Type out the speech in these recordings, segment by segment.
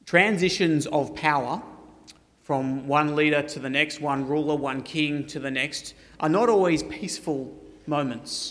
Transitions of power from one leader to the next, one ruler, one king to the next, are not always peaceful moments.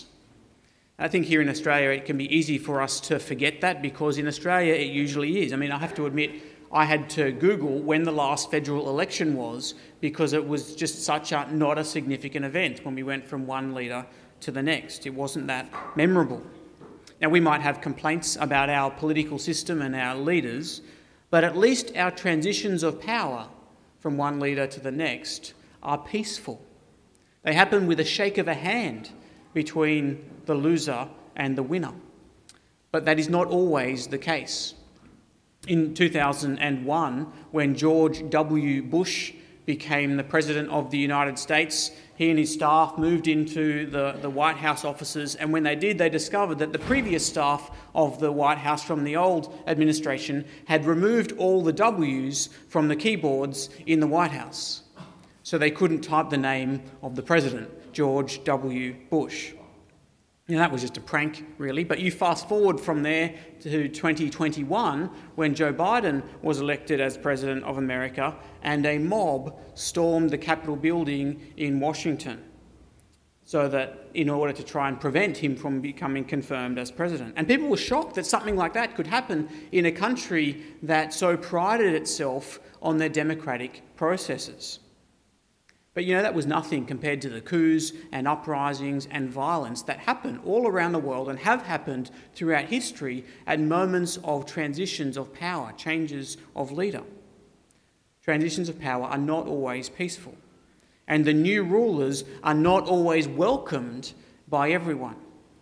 I think here in Australia it can be easy for us to forget that, because in Australia it usually is. I mean, I have to admit, I had to Google when the last federal election was, because it was just not a significant event when we went from one leader to the next. It wasn't that memorable. Now, we might have complaints about our political system and our leaders, but at least our transitions of power from one leader to the next are peaceful. They happen with a shake of a hand between the loser and the winner. But that is not always the case. In 2001, when George W. Bush became the President of the United States, he and his staff moved into the White House offices, and when they did, they discovered that the previous staff of the White House from the old administration had removed all the W's from the keyboards in the White House. So they couldn't type the name of the President, George W. Bush. Now, that was just a prank, really, but you fast forward from there to 2021, when Joe Biden was elected as President of America, and a mob stormed the Capitol building in Washington, so that in order to try and prevent him from becoming confirmed as president. And people were shocked that something like that could happen in a country that so prided itself on their democratic processes. But that was nothing compared to the coups and uprisings and violence that happen all around the world and have happened throughout history at moments of transitions of power, changes of leader. Transitions of power are not always peaceful, and the new rulers are not always welcomed by everyone.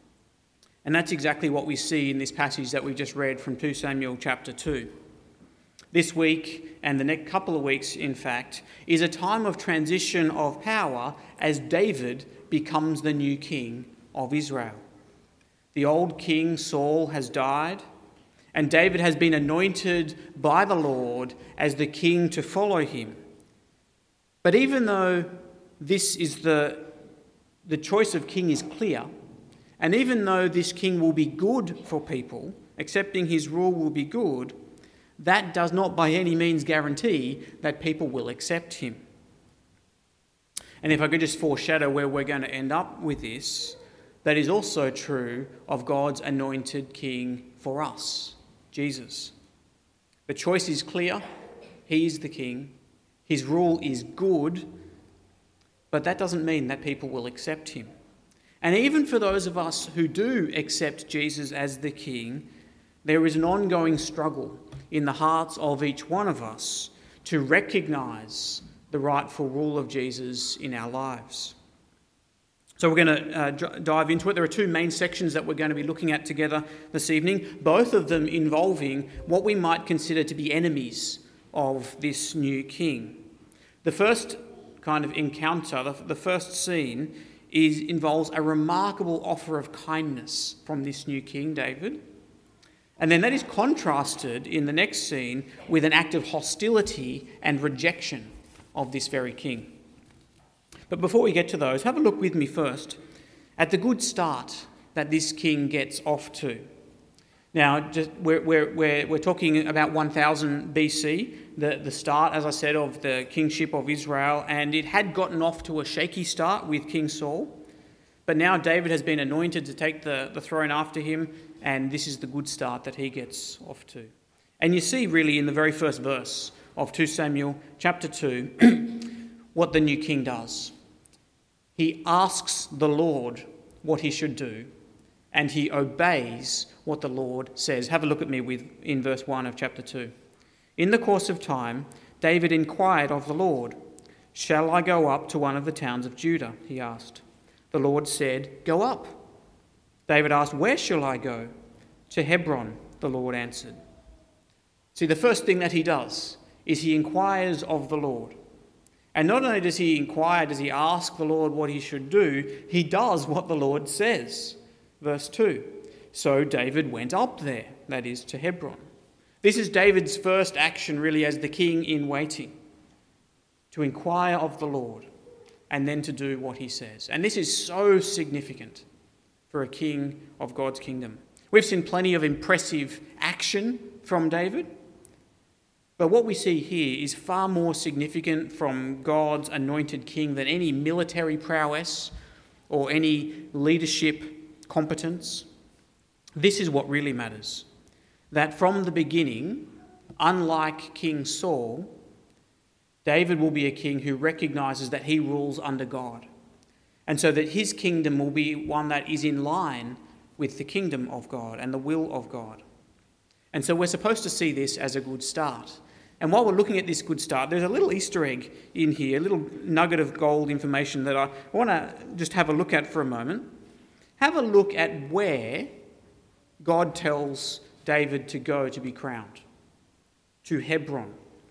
And that's exactly what we see in this passage that we've just read from 2 Samuel chapter 2. This week, and the next couple of weeks, in fact, is a time of transition of power as David becomes the new king of Israel. The old king Saul has died, and David has been anointed by the Lord as the king to follow him. But even though this is the choice of king is clear, and even though this king will be good for people, accepting his rule will be good, that does not by any means guarantee that people will accept him. And if I could just foreshadow where we're going to end up with this, that is also true of God's anointed king for us, Jesus. The choice is clear. He is the king. His rule is good, but that doesn't mean that people will accept him. And even for those of us who do accept Jesus as the king, there is an ongoing struggle in the hearts of each one of us to recognise the rightful rule of Jesus in our lives. So we're going to dive into it. There are two main sections that we're going to be looking at together this evening, both of them involving what we might consider to be enemies of this new king. The first kind of encounter, the first scene, involves a remarkable offer of kindness from this new king, David. And then that is contrasted in the next scene with an act of hostility and rejection of this very king. But before we get to those, have a look with me first at the good start that this king gets off to. Now, we're talking about 1000 BC, the start, as I said, of the kingship of Israel, and it had gotten off to a shaky start with King Saul. But now David has been anointed to take the throne after him, and this is the good start that he gets off to. And you see really in the very first verse of 2 Samuel chapter 2 what the new king does. He asks the Lord what he should do, and he obeys what the Lord says. Have a look at me in verse 1 of chapter 2. In the course of time, David inquired of the Lord, "Shall I go up to one of the towns of Judah?" he asked. The Lord said, "Go up." David asked, "Where shall I go?" "To Hebron," the Lord answered. See, the first thing that he does is he inquires of the Lord. And not only does he inquire, does he ask the Lord what he should do, he does what the Lord says. Verse 2, so David went up there, that is, to Hebron. This is David's first action, really, as the king in waiting, to inquire of the Lord and then to do what he says. And this is so significant for a king of God's kingdom. We've seen plenty of impressive action from David, But what we see here is far more significant from God's anointed king than any military prowess or any leadership competence. This is what really matters. That from the beginning, unlike King Saul, David will be a king who recognises that he rules under God. And so that his kingdom will be one that is in line with the kingdom of God and the will of God. And so we're supposed to see this as a good start. And while we're looking at this good start, there's a little Easter egg in here, a little nugget of gold information that I want to just have a look at for a moment. Have a look at where God tells David to go to be crowned. To Hebron.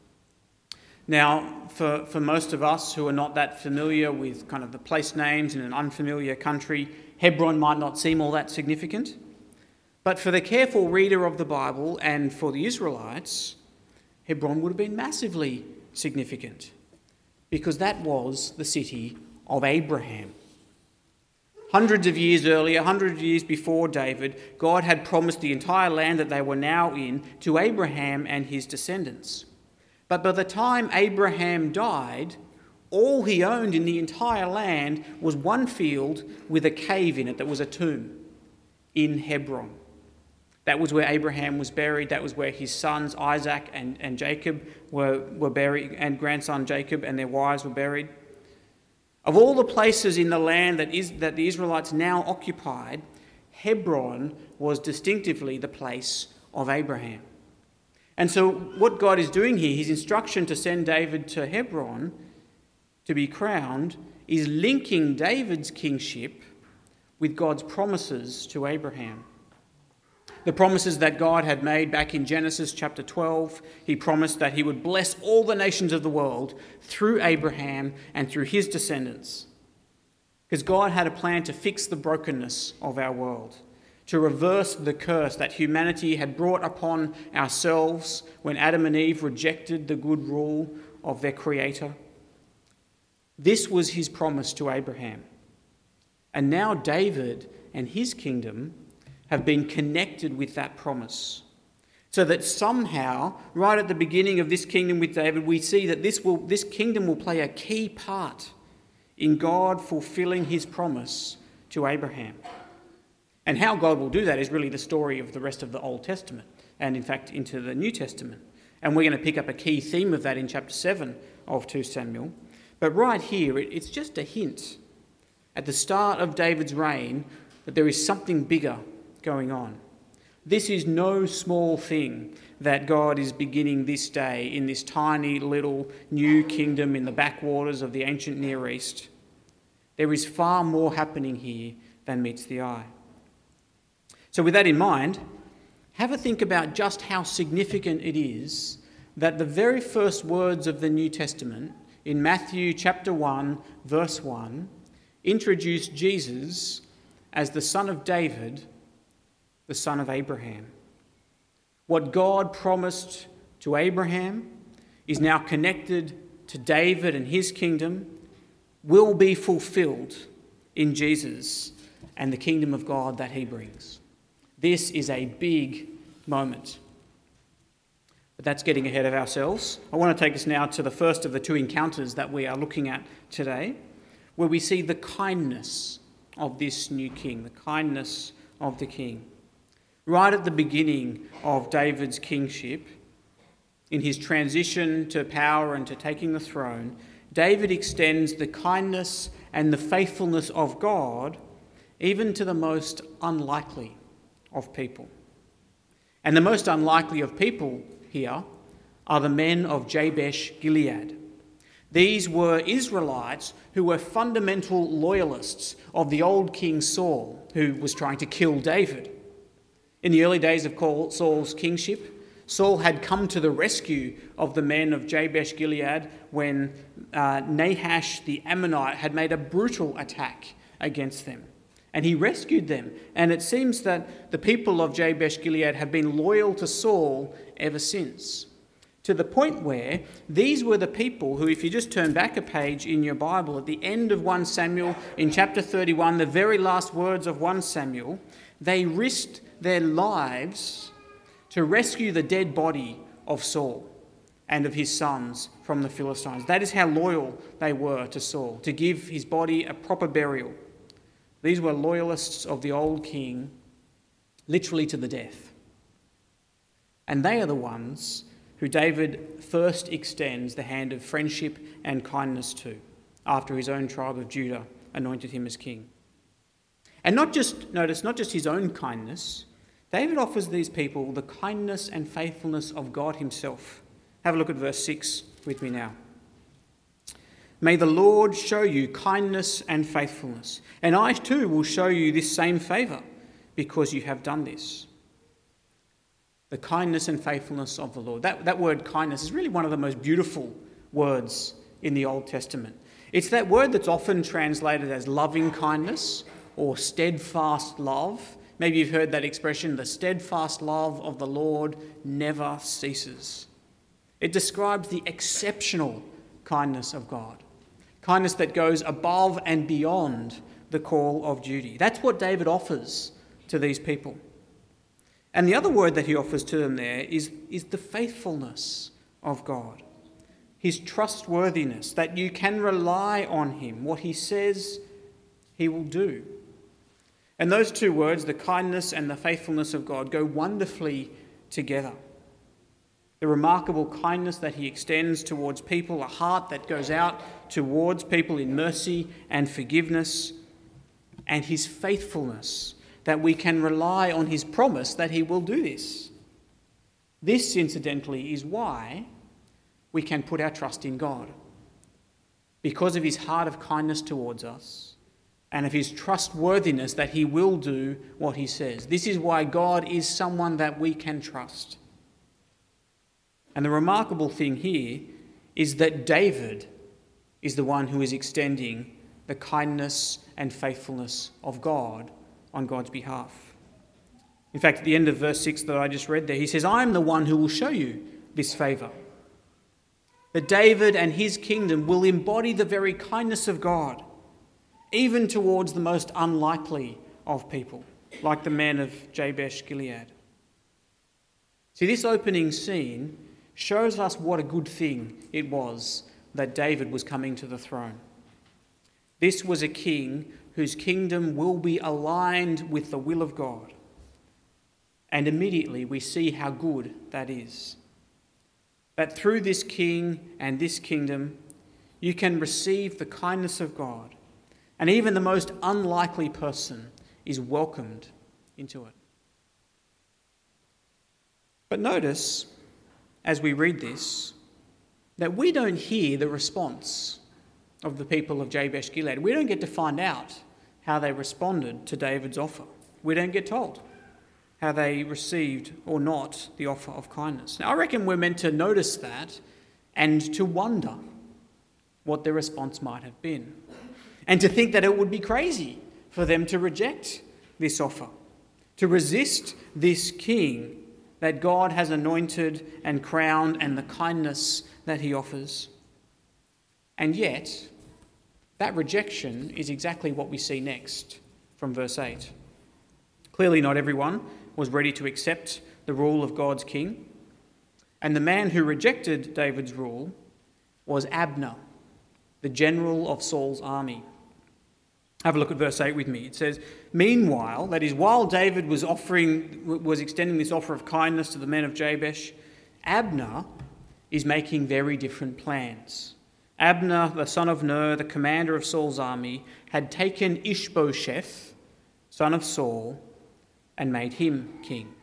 Now, for most of us who are not that familiar with kind of the place names in an unfamiliar country, Hebron might not seem all that significant. But for the careful reader of the Bible and for the Israelites, Hebron would have been massively significant because that was the city of Abraham. Hundreds of years earlier, hundreds of years before David, God had promised the entire land that they were now in to Abraham and his descendants. But by the time Abraham died, all he owned in the entire land was one field with a cave in it that was a tomb in Hebron. That was where Abraham was buried. That was where his sons Isaac and Jacob were buried, and grandson Jacob and their wives were buried. Of all the places in the land that the Israelites now occupied, Hebron was distinctively the place of Abraham. And so what God is doing here, his instruction to send David to Hebron to be crowned, is linking David's kingship with God's promises to Abraham. The promises that God had made back in Genesis chapter 12. He promised that he would bless all the nations of the world through Abraham and through his descendants. Because God had a plan to fix the brokenness of our world, to reverse the curse that humanity had brought upon ourselves when Adam and Eve rejected the good rule of their Creator. This was his promise to Abraham. And now David and his kingdom have been connected with that promise. So that somehow, right at the beginning of this kingdom with David, we see that this kingdom will play a key part in God fulfilling his promise to Abraham. And how God will do that is really the story of the rest of the Old Testament, and in fact into the New Testament. And we're going to pick up a key theme of that in chapter 7 of 2 Samuel. But right here, it's just a hint at the start of David's reign that there is something bigger going on. This is no small thing that God is beginning this day in this tiny little new kingdom in the backwaters of the ancient Near East. There is far more happening here than meets the eye. So with that in mind, have a think about just how significant it is that the very first words of the New Testament in Matthew chapter 1, verse 1, introduce Jesus as the son of David, the son of Abraham. What God promised to Abraham is now connected to David and his kingdom, will be fulfilled in Jesus and the kingdom of God that he brings. This is a big moment. But that's getting ahead of ourselves. I want to take us now to the first of the two encounters that we are looking at today, where we see the kindness of this new king, the kindness of the king. Right at the beginning of David's kingship, in his transition to power and to taking the throne, David extends the kindness and the faithfulness of God even to the most unlikely of people. And the most unlikely of people here are the men of Jabesh Gilead. These were Israelites who were fundamental loyalists of the old king Saul, who was trying to kill David. In the early days of Saul's kingship, Saul had come to the rescue of the men of Jabesh Gilead when Nahash the Ammonite had made a brutal attack against them. And he rescued them. And it seems that the people of Jabesh Gilead have been loyal to Saul ever since. To the point where these were the people who, if you just turn back a page in your Bible, at the end of 1 Samuel, in chapter 31, the very last words of 1 Samuel, they risked their lives to rescue the dead body of Saul. and of his sons from the Philistines. That is how loyal they were to Saul, to give his body a proper burial. These were loyalists of the old king, literally to the death. And they are the ones who David first extends the hand of friendship and kindness to, after his own tribe of Judah anointed him as king. And not just his own kindness, David offers these people the kindness and faithfulness of God himself. Have a look at verse 6 with me now. May the Lord show you kindness and faithfulness, and I too will show you this same favour, because you have done this. The kindness and faithfulness of the Lord. That word kindness is really one of the most beautiful words in the Old Testament. It's that word that's often translated as loving kindness or steadfast love. Maybe you've heard that expression, the steadfast love of the Lord never ceases. It describes the exceptional kindness of God. Kindness that goes above and beyond the call of duty. That's what David offers to these people. And the other word that he offers to them there is the faithfulness of God. His trustworthiness, that you can rely on him. What he says, he will do. And those two words, the kindness and the faithfulness of God, go wonderfully together. The remarkable kindness that he extends towards people, a heart that goes out towards people in mercy and forgiveness, and his faithfulness, that we can rely on his promise that he will do this. This, incidentally, is why we can put our trust in God. Because of his heart of kindness towards us and of his trustworthiness that he will do what he says. This is why God is someone that we can trust. And the remarkable thing here is that David is the one who is extending the kindness and faithfulness of God on God's behalf. In fact, at the end of verse 6 that I just read there, he says, I am the one who will show you this favour. That David and his kingdom will embody the very kindness of God, even towards the most unlikely of people, like the man of Jabesh Gilead. See, this opening scene shows us what a good thing it was that David was coming to the throne. This was a king whose kingdom will be aligned with the will of God. And immediately we see how good that is. That through this king and this kingdom, you can receive the kindness of God, and even the most unlikely person is welcomed into it. But notice, as we read this, that we don't hear the response of the people of Jabesh Gilead. We don't get to find out how they responded to David's offer. We don't get told how they received or not the offer of kindness. Now, I reckon we're meant to notice that and to wonder what their response might have been, and to think that it would be crazy for them to reject this offer, to resist this king that God has anointed and crowned, and the kindness that he offers. And yet, that rejection is exactly what we see next from verse 8. Clearly not everyone was ready to accept the rule of God's king. And the man who rejected David's rule was Abner, the general of Saul's army. Have a look at verse 8 with me. It says, meanwhile, that is, while David was extending this offer of kindness to the men of Jabesh, Abner is making very different plans. Abner, the son of Ner, the commander of Saul's army, had taken Ishbosheth, son of Saul, and made him king.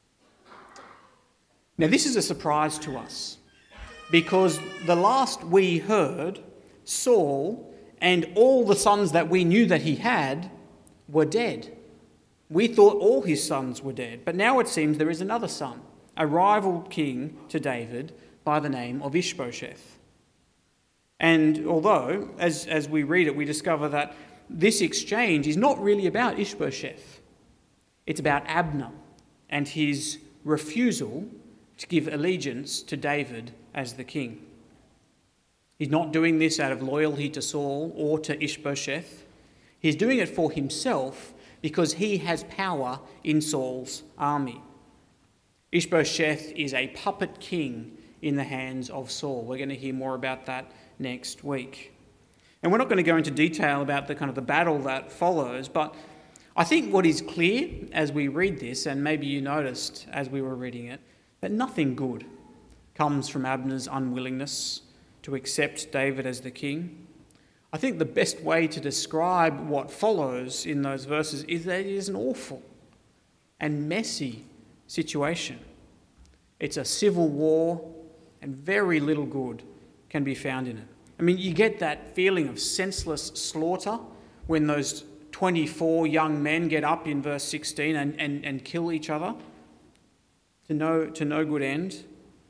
Now, this is a surprise to us, because the last we heard, Saul and all the sons that we knew that he had were dead. We thought all his sons were dead, but now it seems there is another son, a rival king to David by the name of Ishbosheth. And although, as we read it, we discover that this exchange is not really about Ishbosheth. It's about Abner and his refusal to give allegiance to David as the king. He's not doing this out of loyalty to Saul or to Ishbosheth. He's doing it for himself because he has power in Saul's army. Ishbosheth is a puppet king in the hands of Saul. We're going to hear more about that next week. And we're not going to go into detail about the battle that follows, but I think what is clear as we read this, and maybe you noticed as we were reading it, that nothing good comes from Abner's unwillingness to accept David as the king. I think the best way to describe what follows in those verses is that it is an awful and messy situation. It's a civil war, and very little good can be found in it. I mean, you get that feeling of senseless slaughter when those 24 young men get up in verse 16 and kill each other to no good end.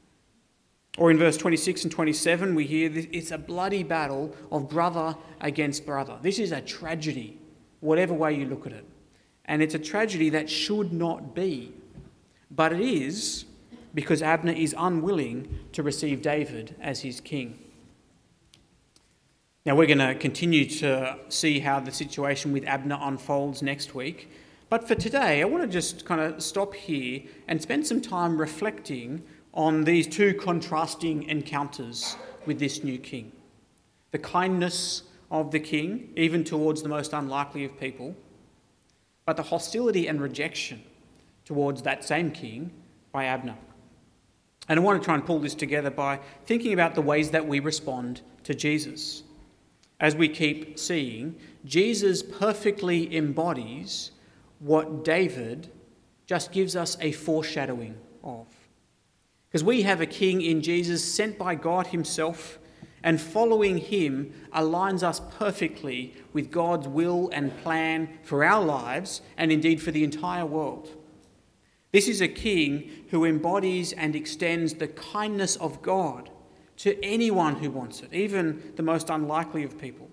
Or in verse 26 and 27, we hear it's a bloody battle of brother against brother. This is a tragedy, whatever way you look at it. And it's a tragedy that should not be. But it is because Abner is unwilling to receive David as his king. Now, we're going to continue to see how the situation with Abner unfolds next week. But for today, I want to just kind of stop here and spend some time reflecting on these two contrasting encounters with this new king. The kindness of the king, even towards the most unlikely of people, but the hostility and rejection towards that same king by Abner. And I want to try and pull this together by thinking about the ways that we respond to Jesus. As we keep seeing, Jesus perfectly embodies what David just gives us a foreshadowing of. Because we have a king in Jesus sent by God himself, and following him aligns us perfectly with God's will and plan for our lives and indeed for the entire world. This is a king who embodies and extends the kindness of God to anyone who wants it, even the most unlikely of people.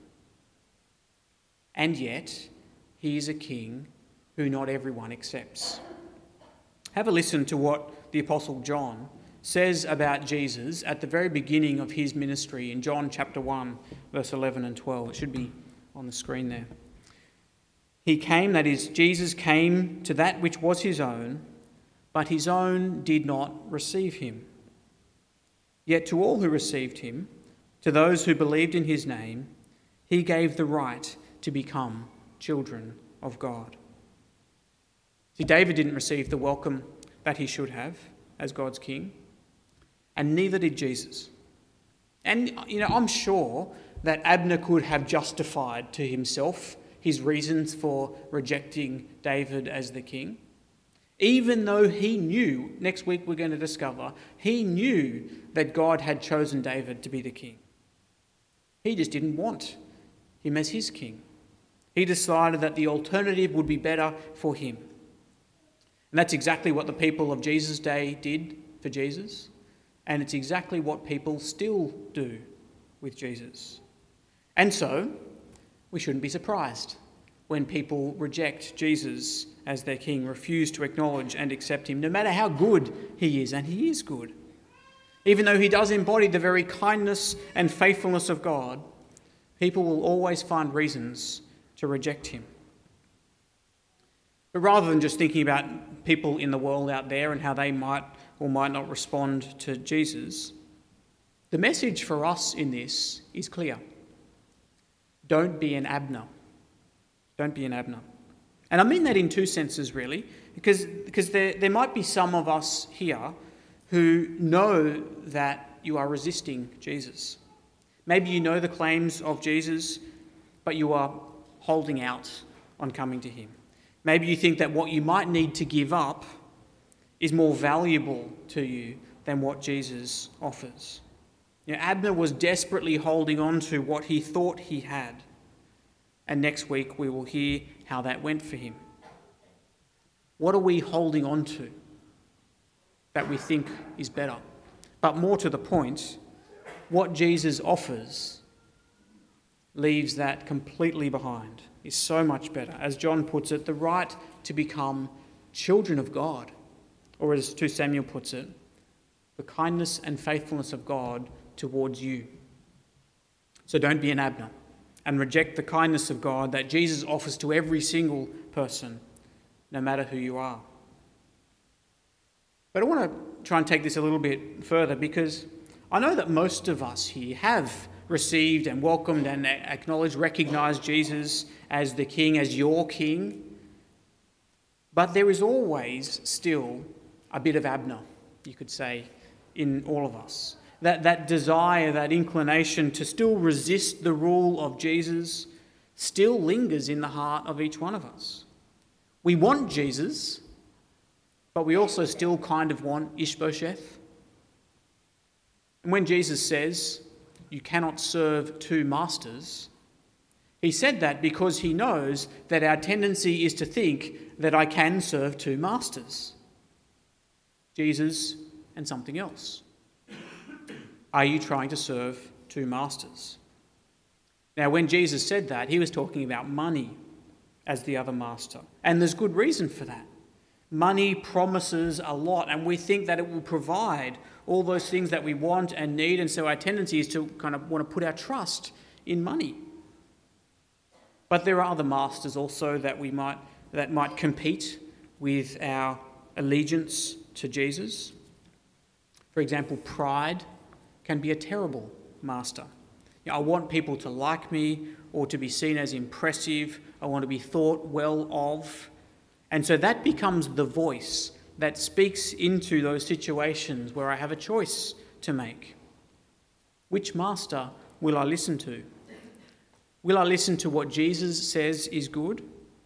And yet, he is a king who not everyone accepts. Have a listen to what the Apostle John says about Jesus at the very beginning of his ministry in John chapter 1, verse 11 and 12. It should be on the screen there. He came, that is, Jesus came to that which was his own, but his own did not receive him. Yet to all who received him, to those who believed in his name, he gave the right to become children of God. See, David didn't receive the welcome that he should have as God's king, and neither did Jesus. And, I'm sure that Abner could have justified to himself his reasons for rejecting David as the king, even though he knew, next week we're going to discover, he knew that God had chosen David to be the king. He just didn't want him as his king. He decided that the alternative would be better for him. And that's exactly what the people of Jesus' day did for Jesus. And it's exactly what people still do with Jesus. And so, we shouldn't be surprised when people reject Jesus as their king, refuse to acknowledge and accept him, no matter how good he is, and he is good. Even though he does embody the very kindness and faithfulness of God, people will always find reasons to reject him. But rather than just thinking about people in the world out there and how they might or might not respond to Jesus, the message for us in this is clear. Don't be an Abner. Don't be an Abner. And I mean that in two senses, really, because there might be some of us here who know that you are resisting Jesus. Maybe you know the claims of Jesus, but you are holding out on coming to him. Maybe you think that what you might need to give up is more valuable to you than what Jesus offers. Abner was desperately holding on to what he thought he had. And next week we will hear how that went for him. What are we holding on to that we think is better? But more to the point, what Jesus offers leaves that completely behind, is so much better. As John puts it, the right to become children of God, or as 2 Samuel puts it, the kindness and faithfulness of God towards you. So don't be an Abner and reject the kindness of God that Jesus offers to every single person, no matter who you are. But I want to try and take this a little bit further, because I know that most of us here have received and welcomed and acknowledged, recognised Jesus as the King, as your King. But there is always still a bit of Abner, you could say, in all of us. That desire, that inclination to still resist the rule of Jesus still lingers in the heart of each one of us. We want Jesus, but we also still kind of want Ishbosheth. And when Jesus says, you cannot serve two masters, he said that because he knows that our tendency is to think that I can serve two masters, Jesus and something else. Are you trying to serve two masters? Now, when Jesus said that, he was talking about money as the other master. And there's good reason for that. Money promises a lot, and we think that it will provide all those things that we want and need, and so our tendency is to kind of want to put our trust in money. But there are other masters also that might compete with our allegiance to Jesus. For example, pride can be a terrible master. I want people to like me or to be seen as impressive. I want to be thought well of. And so that becomes the voice that speaks into those situations where I have a choice to make. Which master will I listen to? Will I listen to what Jesus says is good?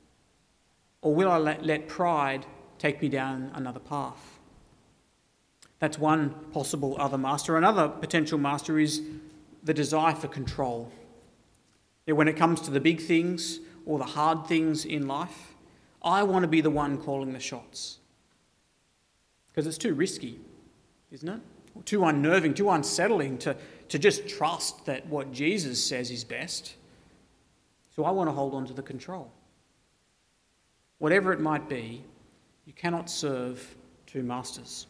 Or will I let pride take me down another path? That's one possible other master. Another potential master is the desire for control. When it comes to the big things or the hard things in life, I want to be the one calling the shots. Because it's too risky, isn't it? Too unnerving, too unsettling to just trust that what Jesus says is best. So I want to hold on to the control. Whatever it might be, you cannot serve two masters.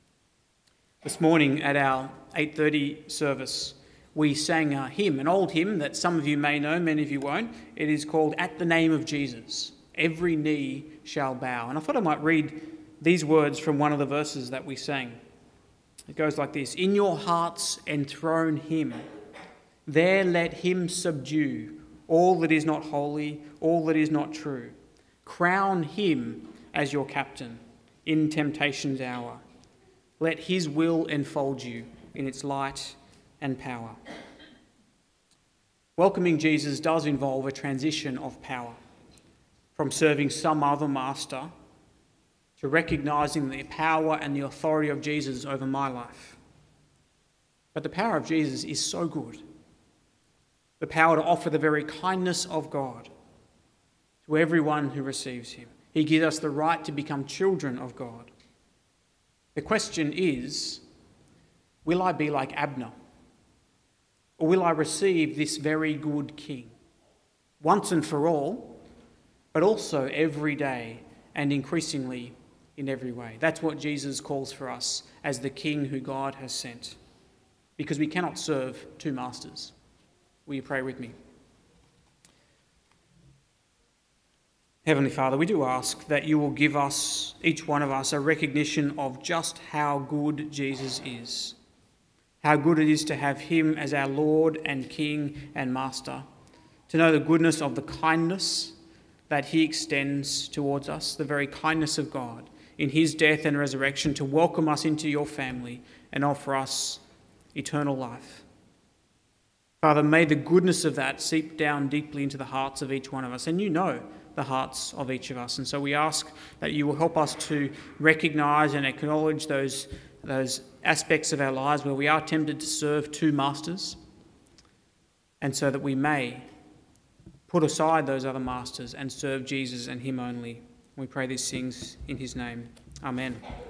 This morning at our 8:30 service, we sang a hymn, an old hymn that some of you may know, many of you won't. It is called At the Name of Jesus, Every Knee Shall Bow. And I thought I might read these words from one of the verses that we sang. It goes like this: In your hearts enthrone him, there let him subdue all that is not holy, all that is not true. Crown him as your captain in temptation's hour. Let his will enfold you in its light and power. Welcoming Jesus does involve a transition of power from serving some other master to recognising the power and the authority of Jesus over my life. But the power of Jesus is so good. The power to offer the very kindness of God to everyone who receives him. He gives us the right to become children of God. The question is, will I be like Abner? Or will I receive this very good King? Once and for all, but also every day and increasingly in every way. That's what Jesus calls for us as the King who God has sent. Because we cannot serve two masters. Will you pray with me? Heavenly Father, we do ask that you will give us, each one of us, a recognition of just how good Jesus is. How good it is to have him as our Lord and King and Master. To know the goodness of the kindness that he extends towards us, the very kindness of God in his death and resurrection to welcome us into your family and offer us eternal life. Father, may the goodness of that seep down deeply into the hearts of each one of us. And you know the hearts of each of us. And so we ask that you will help us to recognise and acknowledge those aspects of our lives where we are tempted to serve two masters, and so that we may put aside those other masters and serve Jesus and him only. We pray these things in his name. Amen.